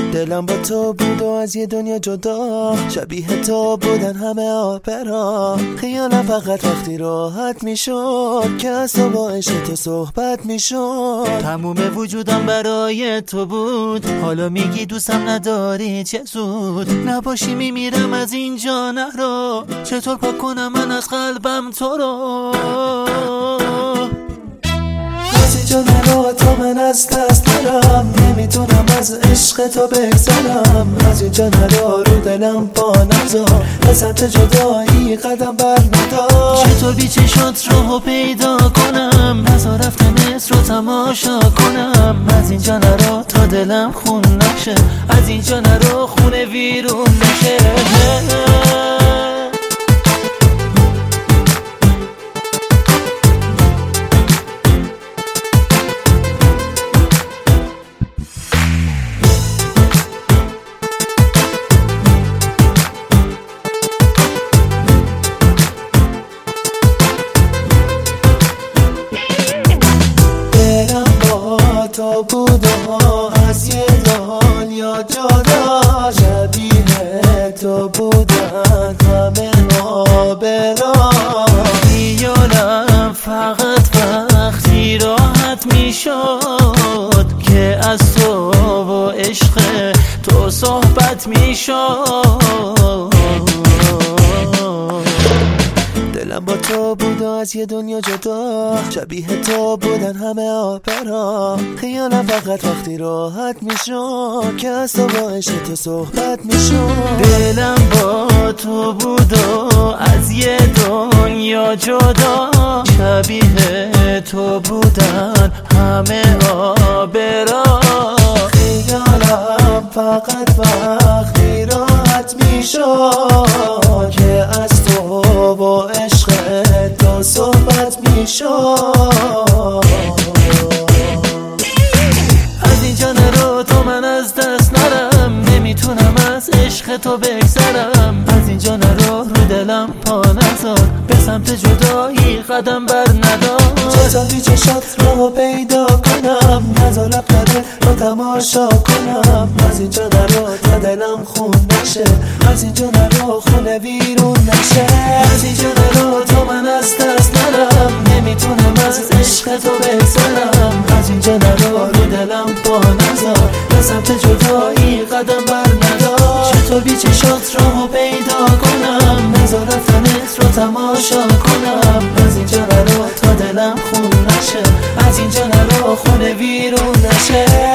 دلم با تو بود و از یه دنیا جدا، شبیه تو بودن همه آپرا. خیالم فقط وقتی راحت میشد که از تو با عشق تو صحبت میشد. تموم وجودم برای تو بود، حالا میگی دوستم نداری چه زود. نباشی میمیرم از اینجا نرو، چطور پاک کنم من از قلبم تو رو. از اینجا نرو تا من از دست نرم، نمیتونم از عشق تو بگذرم. از اینجا نرو رو دلم پا نذار، به سمت جدایی قدم بر ندار. چطور بی چشات راهو پیدا کنم، نذار رفتن اسم رو تماشا کنم. از اینجا نرو تا دلم خون نشه، از اینجا نرو خونه ویرون نشه. تو بود و از یه دنیا جدا، شبیه تو بودن همه آبرا. خیالم فقط وقتی راحت میشد که از تو و عشق تو صحبت میشد. دلم با تو بود و از یه دنیا جدا، شبیه تو بودن همه آپرا. خیالم فقط وقتی راحت میشد که از تو با عشق تو صحبت میشد. دلم با تو بود و از یه دنیا جدا، شبیه تو بودن همه آبرا. خیالم فقط وقتی راحت میشد که از تو و عشق تو صحبت میشد. از اینجا نرو تا من از دست نرم، نمیتونم از عشق تو بگذرم. از اینجا نرو رو دلم پا نذار، به سمت جدایی قدم بر ندار. چطور بی چشات رو پیدا کنم، نذار رفتن رو تماشا کنم. از اینجا نرو تا دلم خون نشه، از اینجا نرو خونه ویرون نشه. از اینجا نرو تا من از دست نرم، نمیتونم از عشق تو بگذرم. از اینجا نرو رو دلم پا نذار، به سمت جدایی قدم بر ندار. چطور بی چشات رو پیدا کنم، نذار رفتنت رو تماشا کنم. از اینجا نرو تا دلم خون نشه، از اینجا نرو خونه ویرون نشه.